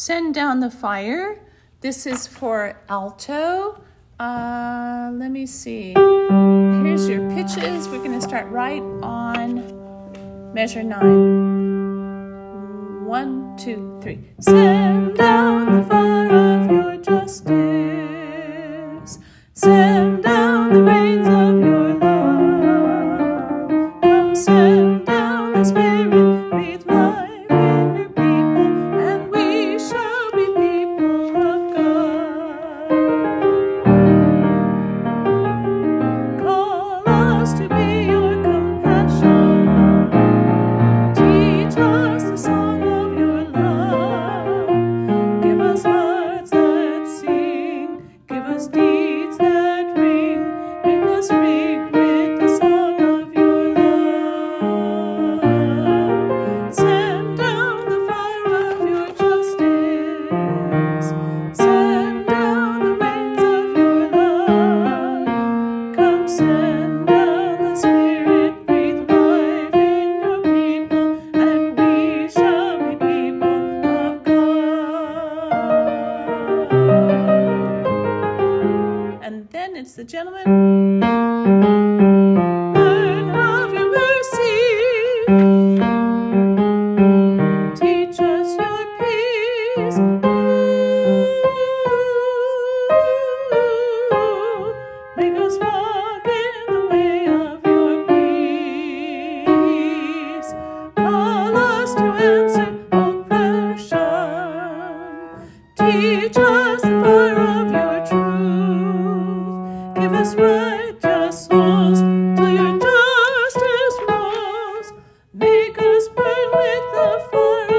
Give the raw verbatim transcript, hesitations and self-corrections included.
Send down the fire. This is for alto. Uh, let me see. Here's your pitches. We're going to start right on measure nine. One, two, three. Send down the fire of your justice. Send down the rains of your love. Come send down the Spirit, breathe life in your people, and we shall be people of God. Call us to be your compassion. Teach us the song of your love. Give us hearts that sing. Give us deeds that ring. Make us ring with the song of your love. Send down the fire of your justice. Send down the rains of your love. Come send down the Spirit, breathe life in your people, and we shall be people of God. And then it's the gentleman. Learn of your mercy. Teach us your peace. Make us walk in the way of your peace. Call us to answer oppression. Teach us the fire of your truth. Give us righteous souls till your justice rolls. Make us burn with the fire